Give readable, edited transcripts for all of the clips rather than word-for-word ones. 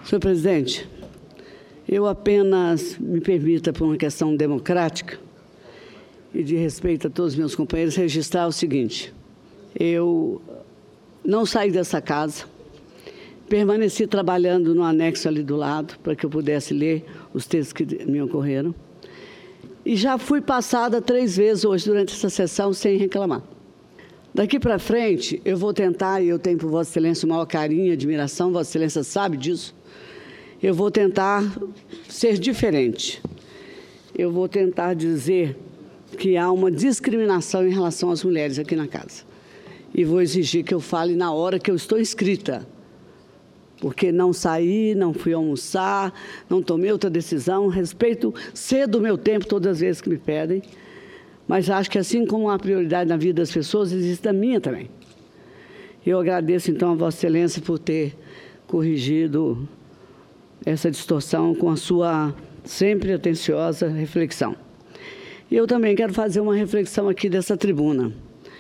Senhor presidente, eu apenas me permita, por uma questão democrática e de respeito a todos os meus companheiros, registrar o seguinte: eu não saí dessa casa, permaneci trabalhando no anexo ali do lado, para que eu pudesse ler os textos que me ocorreram, e já fui passada 3 vezes hoje durante essa sessão sem reclamar. Daqui para frente, eu vou tentar, e eu tenho por Vossa Excelência o maior carinho e admiração, Vossa Excelência sabe disso, eu vou tentar ser diferente. Eu vou tentar dizer que há uma discriminação em relação às mulheres aqui na casa. E vou exigir que eu fale na hora que eu estou inscrita, porque não saí, não fui almoçar, não tomei outra decisão, respeito cedo o meu tempo todas as vezes que me pedem, mas acho que assim como há prioridade na vida das pessoas, existe a minha também. Eu agradeço, então, a Vossa Excelência por ter corrigido essa distorção com a sua sempre atenciosa reflexão. E eu também quero fazer uma reflexão aqui dessa tribuna.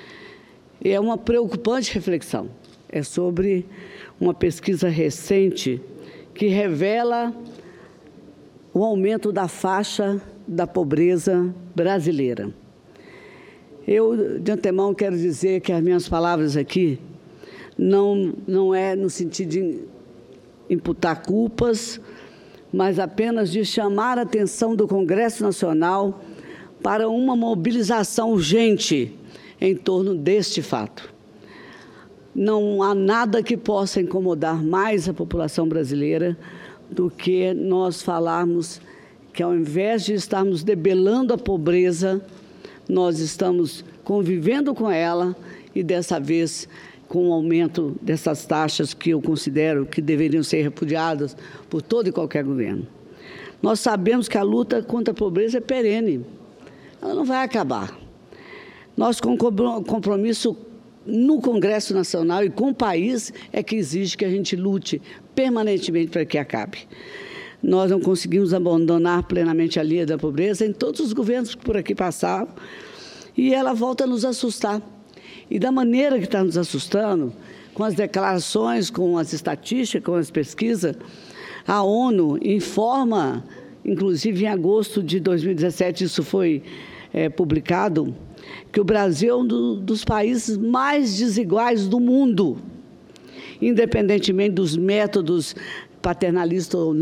É uma preocupante reflexão. É sobre uma pesquisa recente que revela o aumento da faixa da pobreza brasileira. Eu, de antemão, quero dizer que as minhas palavras aqui não é no sentido de imputar culpas, mas apenas de chamar a atenção do Congresso Nacional para uma mobilização urgente em torno deste fato. Não há nada que possa incomodar mais a população brasileira do que nós falarmos que, ao invés de estarmos debelando a pobreza, nós estamos convivendo com ela e, dessa vez, com o aumento dessas taxas que eu considero que deveriam ser repudiadas por todo e qualquer governo. Nós sabemos que a luta contra a pobreza é perene, ela não vai acabar. Nosso compromisso no Congresso Nacional e com o país é que exige que a gente lute permanentemente para que acabe. Nós não conseguimos abandonar plenamente a linha da pobreza em todos os governos que por aqui passaram, e ela volta a nos assustar. E da maneira que está nos assustando, com as declarações, com as estatísticas, com as pesquisas, a ONU informa, inclusive em agosto de 2017, isso foi publicado, que o Brasil é um dos países mais desiguais do mundo, independentemente dos métodos paternalistas ou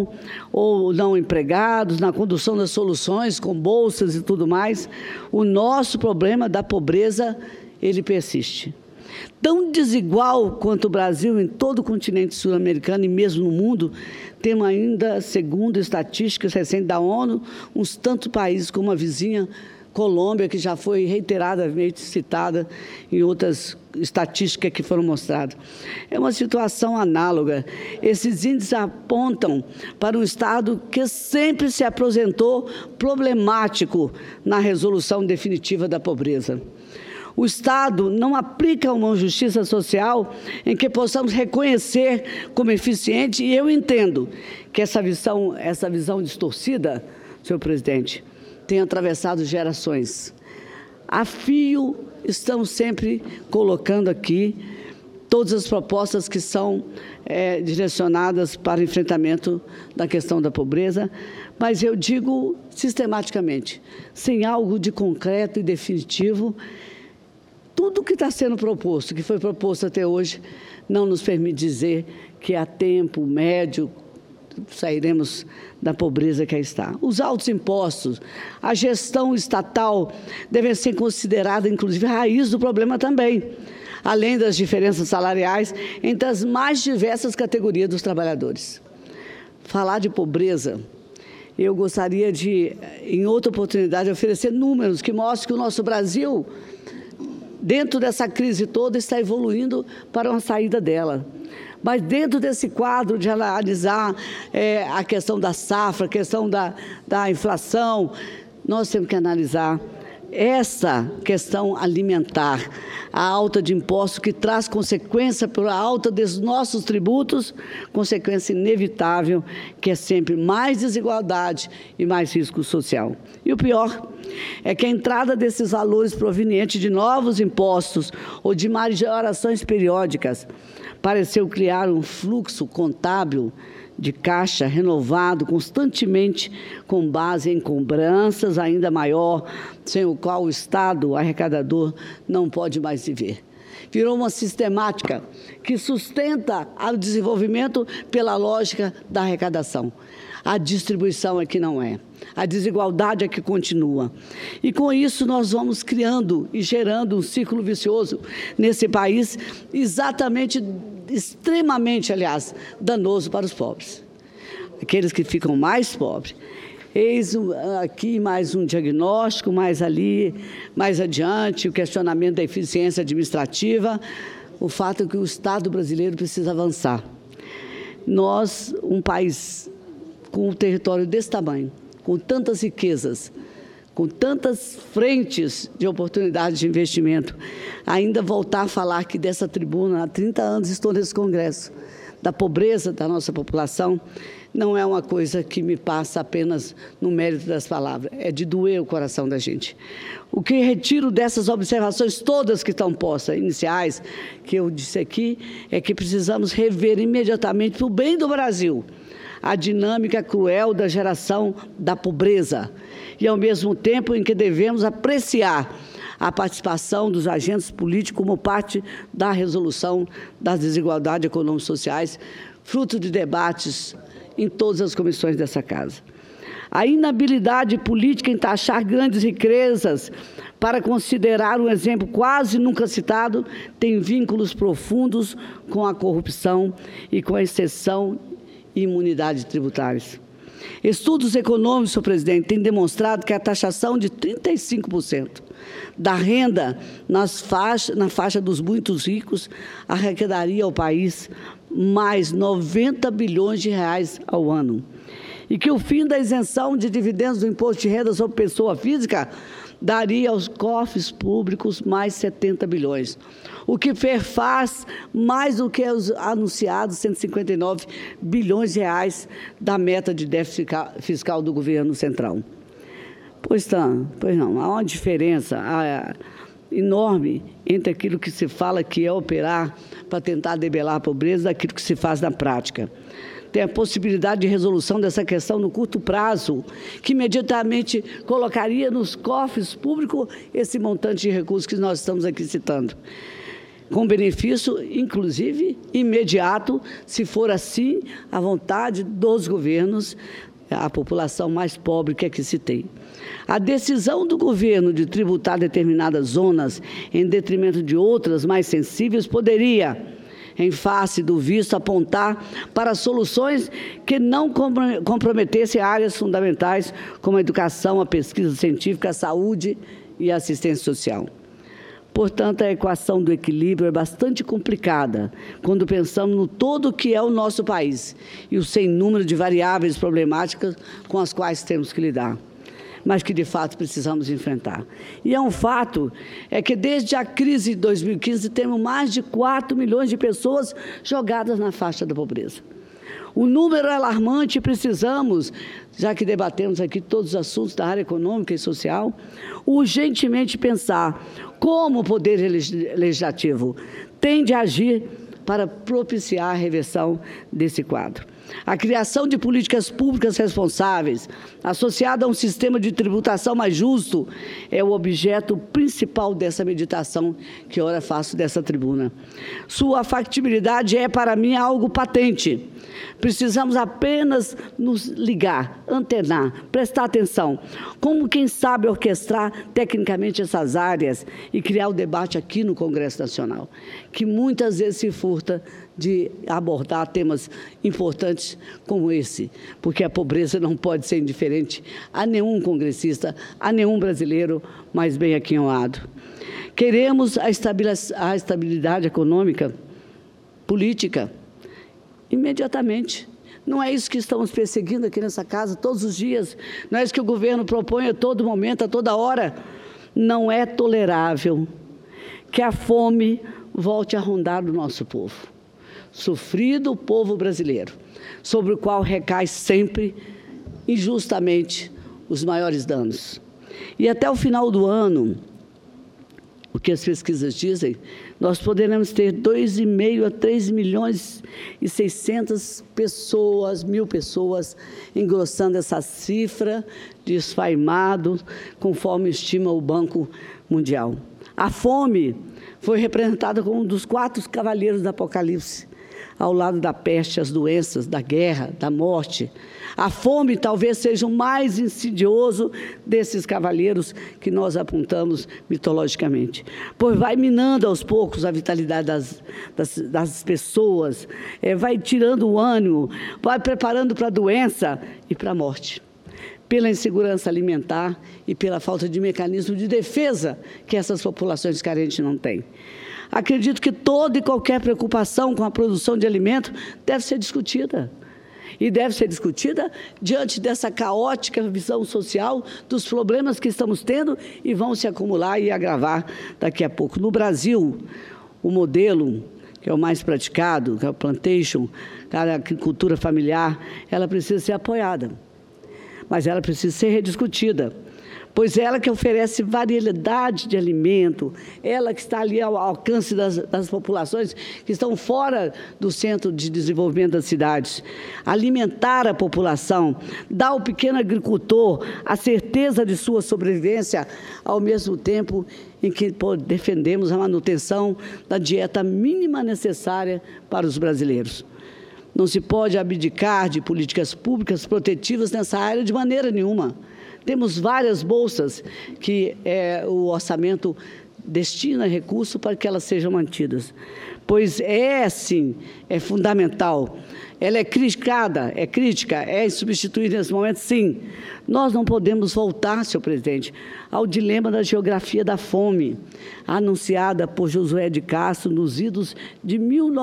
não empregados, na condução das soluções com bolsas e tudo mais. O nosso problema da pobreza, ele persiste. Tão desigual quanto o Brasil em todo o continente sul-americano e mesmo no mundo, temos ainda, segundo estatísticas recentes da ONU, uns tantos países como a vizinha Colômbia, que já foi reiteradamente citada em outras estatísticas que foram mostradas. É uma situação análoga. Esses índices apontam para um Estado que sempre se apresentou problemático na resolução definitiva da pobreza. O Estado não aplica uma justiça social em que possamos reconhecer como eficiente, e eu entendo que essa visão distorcida, senhor presidente, tem atravessado gerações. A fio, estamos sempre colocando aqui todas as propostas que são direcionadas para o enfrentamento da questão da pobreza, mas eu digo sistematicamente, sem algo de concreto e definitivo, tudo que está sendo proposto, que foi proposto até hoje, não nos permite dizer que a tempo médio sairemos da pobreza que aí está. Os altos impostos, a gestão estatal devem ser consideradas, inclusive, a raiz do problema também, além das diferenças salariais entre as mais diversas categorias dos trabalhadores. Falar de pobreza, eu gostaria de, em outra oportunidade, oferecer números que mostrem que o nosso Brasil, dentro dessa crise toda, está evoluindo para uma saída dela. Mas dentro desse quadro de analisar a questão da safra, a questão da inflação, nós temos que analisar essa questão alimentar, a alta de impostos que traz consequência pela alta dos nossos tributos, consequência inevitável, que é sempre mais desigualdade e mais risco social. E o pior é que a entrada desses valores provenientes de novos impostos ou de majorações periódicas pareceu criar um fluxo contábil de caixa renovado constantemente com base em cobranças ainda maior, sem o qual o Estado arrecadador não pode mais viver. Virou uma sistemática que sustenta o desenvolvimento pela lógica da arrecadação. A distribuição é que não é. A desigualdade é que continua. E, com isso, nós vamos criando e gerando um círculo vicioso nesse país, extremamente, aliás, danoso para os pobres. Aqueles que ficam mais pobres. Eis aqui mais um diagnóstico, mais ali, mais adiante, o questionamento da eficiência administrativa, o fato é que o Estado brasileiro precisa avançar. Nós, um país com um território desse tamanho, com tantas riquezas, com tantas frentes de oportunidades de investimento, ainda voltar a falar aqui dessa tribuna, há 30 anos estou nesse Congresso, da pobreza da nossa população, não é uma coisa que me passa apenas no mérito das palavras, é de doer o coração da gente. O que retiro dessas observações todas que estão postas, iniciais, que eu disse aqui, é que precisamos rever imediatamente, para o bem do Brasil, a dinâmica cruel da geração da pobreza e, ao mesmo tempo, em que devemos apreciar a participação dos agentes políticos como parte da resolução das desigualdades econômicas e sociais, fruto de debates em todas as comissões dessa casa. A inabilidade política em taxar grandes riquezas para considerar um exemplo quase nunca citado tem vínculos profundos com a corrupção e com a exceção e imunidade tributárias. Estudos econômicos, senhor presidente, têm demonstrado que a taxação de 35% da renda na faixa dos muitos ricos arrecadaria ao país mais 90 bilhões de reais ao ano. E que o fim da isenção de dividendos do imposto de renda sobre pessoa física daria aos cofres públicos mais 70 bilhões, o que faz mais do que os anunciados 159 bilhões de reais da meta de déficit fiscal do governo central. Pois não, há uma diferença enorme entre aquilo que se fala que é operar para tentar debelar a pobreza daquilo que se faz na prática. Tem a possibilidade de resolução dessa questão no curto prazo, que imediatamente colocaria nos cofres públicos esse montante de recursos que nós estamos aqui citando, com benefício, inclusive, imediato, se for assim, a vontade dos governos, a população mais pobre que aqui se tem. A decisão do governo de tributar determinadas zonas em detrimento de outras mais sensíveis poderia, em face do visto, apontar para soluções que não comprometessem áreas fundamentais como a educação, a pesquisa científica, a saúde e a assistência social. Portanto, a equação do equilíbrio é bastante complicada quando pensamos no todo que é o nosso país e o sem número de variáveis problemáticas com as quais temos que lidar, mas que, de fato, precisamos enfrentar. E é um fato, é que desde a crise de 2015 temos mais de 4 milhões de pessoas jogadas na faixa da pobreza. O número é alarmante e precisamos, já que debatemos aqui todos os assuntos da área econômica e social, urgentemente pensar como o Poder Legislativo tem de agir para propiciar a reversão desse quadro. A criação de políticas públicas responsáveis, associada a um sistema de tributação mais justo, é o objeto principal dessa meditação que ora faço dessa tribuna. Sua factibilidade é, para mim, algo patente. Precisamos apenas nos ligar, antenar, prestar atenção, como quem sabe orquestrar tecnicamente essas áreas e criar o debate aqui no Congresso Nacional, que muitas vezes se furta de abordar temas importantes como esse, porque a pobreza não pode ser indiferente a nenhum congressista, a nenhum brasileiro, mais bem aquinhoado. Queremos a estabilidade econômica, política, imediatamente. Não é isso que estamos perseguindo aqui nessa casa todos os dias, não é isso que o governo propõe a todo momento, a toda hora. Não é tolerável que a fome volte a rondar o nosso povo. Sofrido o povo brasileiro, sobre o qual recai sempre, injustamente, os maiores danos. E até o final do ano, o que as pesquisas dizem, nós poderemos ter 2,5 a 3 milhões e 600 mil pessoas, engrossando essa cifra de esfaimado, conforme estima o Banco Mundial. A fome foi representada como um dos 4 cavaleiros do Apocalipse, ao lado da peste, as doenças, da guerra, da morte. A fome talvez seja o mais insidioso desses cavaleiros que nós apontamos mitologicamente, pois vai minando aos poucos a vitalidade das pessoas, vai tirando o ânimo, vai preparando para a doença e para a morte, pela insegurança alimentar e pela falta de mecanismo de defesa que essas populações carentes não têm. Acredito que toda e qualquer preocupação com a produção de alimento deve ser discutida. E deve ser discutida diante dessa caótica visão social dos problemas que estamos tendo e vão se acumular e agravar daqui a pouco. No Brasil, o modelo que é o mais praticado, que é o plantation, a agricultura familiar, ela precisa ser apoiada, mas ela precisa ser rediscutida, pois ela que oferece variedade de alimento, ela que está ali ao alcance das populações que estão fora do centro de desenvolvimento das cidades. Alimentar a população, dar ao pequeno agricultor a certeza de sua sobrevivência, ao mesmo tempo em que defendemos a manutenção da dieta mínima necessária para os brasileiros. Não se pode abdicar de políticas públicas protetivas nessa área de maneira nenhuma. Temos várias bolsas que o orçamento destina recursos para que elas sejam mantidas, pois sim, é fundamental. Ela é criticada, é crítica, é insubstituível nesse momento, sim. Nós não podemos voltar, senhor presidente, ao dilema da geografia da fome, anunciada por Josué de Castro nos idos de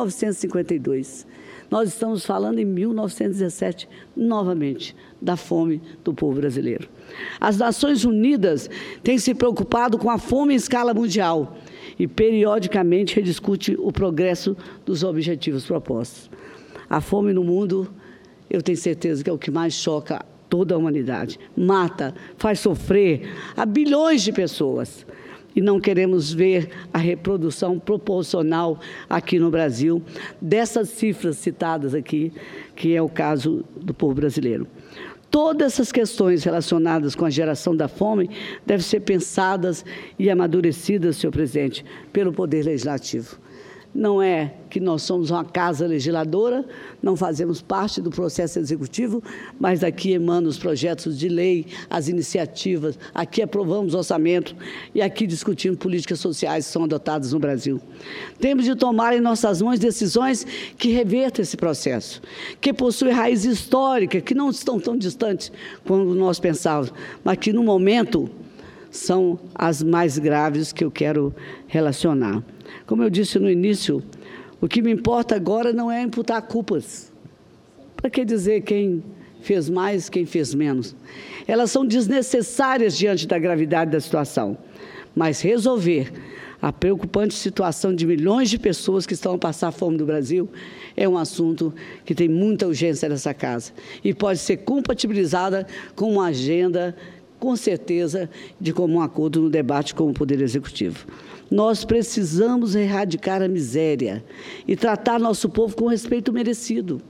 1952. Nós estamos falando em 1917, novamente, da fome do povo brasileiro. As Nações Unidas têm se preocupado com a fome em escala mundial e, periodicamente, rediscute o progresso dos objetivos propostos. A fome no mundo, eu tenho certeza que é o que mais choca toda a humanidade. Mata, faz sofrer a bilhões de pessoas. E não queremos ver a reprodução proporcional aqui no Brasil dessas cifras citadas aqui, que é o caso do povo brasileiro. Todas essas questões relacionadas com a geração da fome devem ser pensadas e amadurecidas, senhor presidente, pelo Poder Legislativo. Não é que nós somos uma casa legisladora, não fazemos parte do processo executivo, mas daqui emanam os projetos de lei, as iniciativas, aqui aprovamos o orçamento e aqui discutimos políticas sociais que são adotadas no Brasil. Temos de tomar em nossas mãos decisões que revertam esse processo, que possuem raiz histórica, que não estão tão distantes como nós pensávamos, mas que, no momento, são as mais graves que eu quero relacionar. Como eu disse no início, o que me importa agora não é imputar culpas. Para que dizer quem fez mais, quem fez menos? Elas são desnecessárias diante da gravidade da situação. Mas resolver a preocupante situação de milhões de pessoas que estão a passar fome no Brasil é um assunto que tem muita urgência nessa casa e pode ser compatibilizada com uma agenda, com certeza, de comum acordo no debate com o Poder Executivo. Nós precisamos erradicar a miséria e tratar nosso povo com respeito merecido.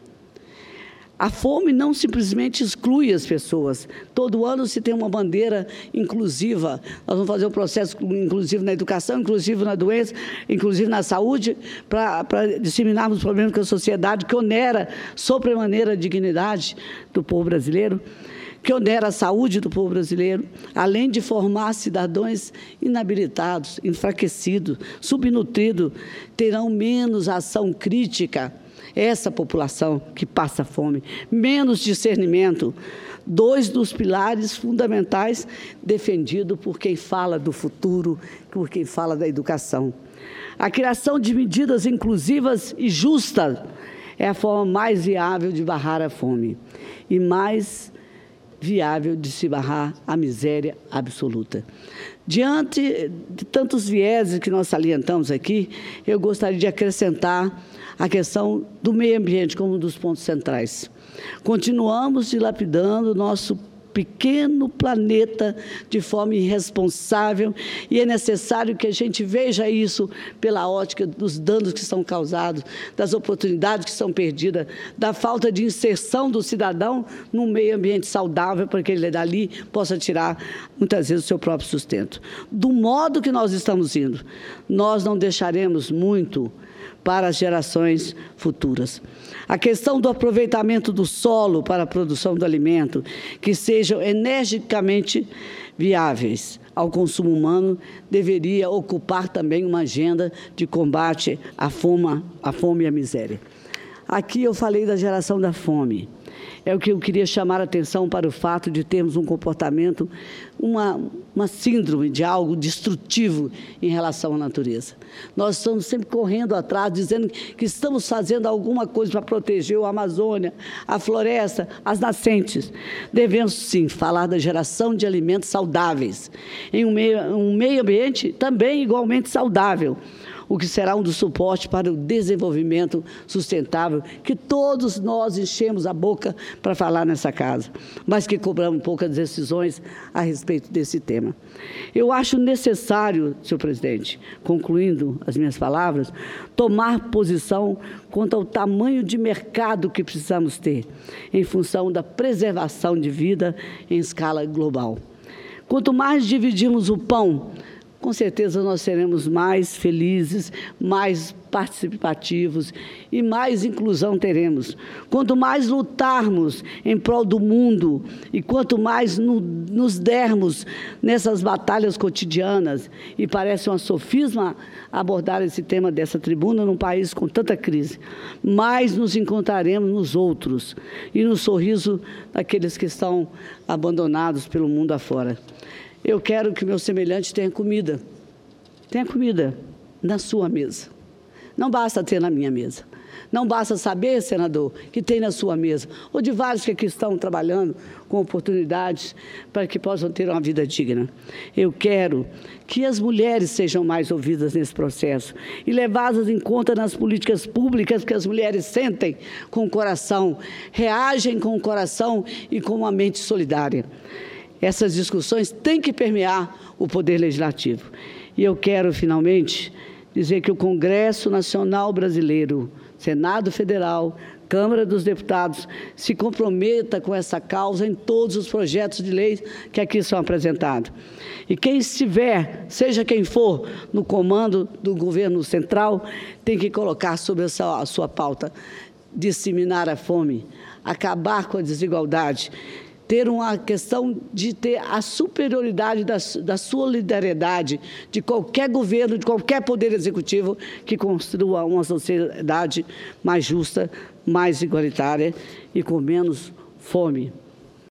A fome não simplesmente exclui as pessoas. Todo ano se tem uma bandeira inclusiva. Nós vamos fazer um processo inclusivo na educação, inclusivo na doença, inclusive na saúde, para disseminarmos os problemas com a sociedade, que onera sobremaneira a dignidade do povo brasileiro, que onera a saúde do povo brasileiro, além de formar cidadãos inabilitados, enfraquecidos, subnutridos, terão menos ação crítica, essa população que passa fome, menos discernimento, 2 dos pilares fundamentais defendidos por quem fala do futuro, por quem fala da educação. A criação de medidas inclusivas e justas é a forma mais viável de barrar a fome e mais viável de se barrar a miséria absoluta. Diante de tantos vieses que nós salientamos aqui, eu gostaria de acrescentar a questão do meio ambiente como um dos pontos centrais. Continuamos dilapidando nosso pequeno planeta de forma irresponsável, e é necessário que a gente veja isso pela ótica dos danos que são causados, das oportunidades que são perdidas, da falta de inserção do cidadão num meio ambiente saudável para que ele dali possa tirar, muitas vezes, o seu próprio sustento. Do modo que nós estamos indo, nós não deixaremos muito para as gerações futuras. A questão do aproveitamento do solo para a produção do alimento, que sejam energicamente viáveis ao consumo humano, deveria ocupar também uma agenda de combate à fome e à miséria. Aqui eu falei da geração da fome. É o que eu queria chamar a atenção para o fato de termos um comportamento, uma síndrome de algo destrutivo em relação à natureza. Nós estamos sempre correndo atrás, dizendo que estamos fazendo alguma coisa para proteger a Amazônia, a floresta, as nascentes. Devemos, sim, falar da geração de alimentos saudáveis, em um meio ambiente também igualmente saudável, o que será um dos suportes para o desenvolvimento sustentável, que todos nós enchemos a boca para falar nessa casa, mas que cobramos poucas decisões a respeito desse tema. Eu acho necessário, senhor presidente, concluindo as minhas palavras, tomar posição quanto ao tamanho de mercado que precisamos ter, em função da preservação de vida em escala global. Quanto mais dividirmos o pão, com certeza nós seremos mais felizes, mais participativos e mais inclusão teremos. Quanto mais lutarmos em prol do mundo e quanto mais nos dermos nessas batalhas cotidianas, e parece uma sofisma abordar esse tema dessa tribuna num país com tanta crise, mais nos encontraremos nos outros e no sorriso daqueles que estão abandonados pelo mundo afora. Eu quero que meu semelhante tenha comida na sua mesa. Não basta ter na minha mesa. Não basta saber, senador, que tem na sua mesa, ou de vários que aqui estão trabalhando com oportunidades para que possam ter uma vida digna. Eu quero que as mulheres sejam mais ouvidas nesse processo e levadas em conta nas políticas públicas, que as mulheres sentem com o coração, reagem com o coração e com uma mente solidária. Essas discussões têm que permear o Poder Legislativo. E eu quero, finalmente, dizer que o Congresso Nacional Brasileiro, Senado Federal, Câmara dos Deputados, se comprometa com essa causa em todos os projetos de lei que aqui são apresentados. E quem estiver, seja quem for, no comando do governo central, tem que colocar sobre a sua pauta, disseminar a fome, acabar com a desigualdade, ter uma questão de ter a superioridade da solidariedade de qualquer governo, de qualquer poder executivo que construa uma sociedade mais justa, mais igualitária e com menos fome.